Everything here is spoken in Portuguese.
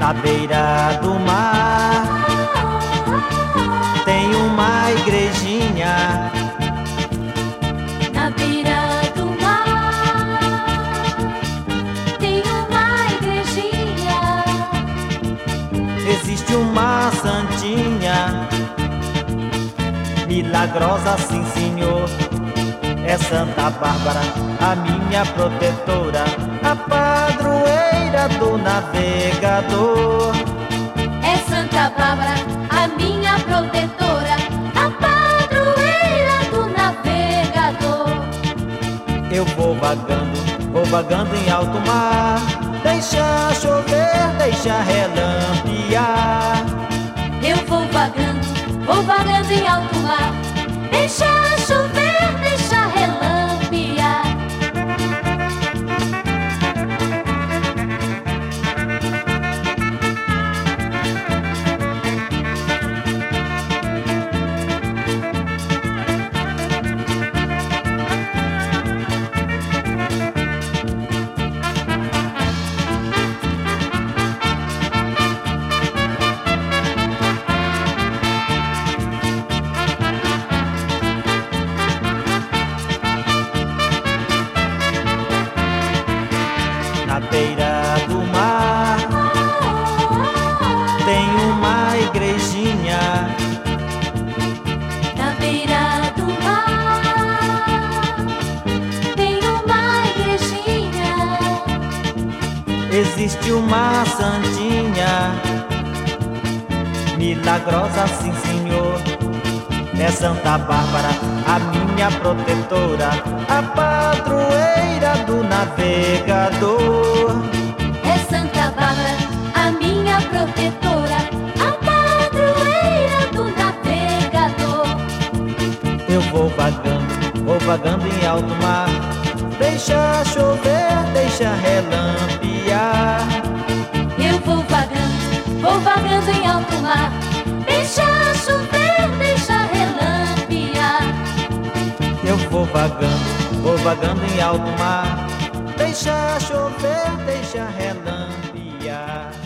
Na beira do mar tem uma igrejinha. Na beira do mar tem uma igrejinha. Existe uma santinha milagrosa, sim senhor. É Santa Bárbara, a minha protetora, a padroeira do navegador. É Santa Bárbara, a minha protetora, a padroeira do navegador. Eu vou vagando em alto mar. Deixa chover, deixa relampear. Eu vou vagando em alto mar. Deixa chover, deixa relampear. Na beira do mar tem uma igrejinha. Na beira do mar tem uma igrejinha. Existe uma santinha milagrosa, sim senhor. É Santa Bárbara, a minha protetora, a padroeira do navegador. É Santa Bárbara, a minha protetora, a padroeira do navegador. Eu vou vagando em alto mar. Deixa chover, deixa relampear. Eu vou vagando em alto mar. Deixa chover, deixa relampear. Eu vou vagando em alto mar. Deixa chover, deixa relampear.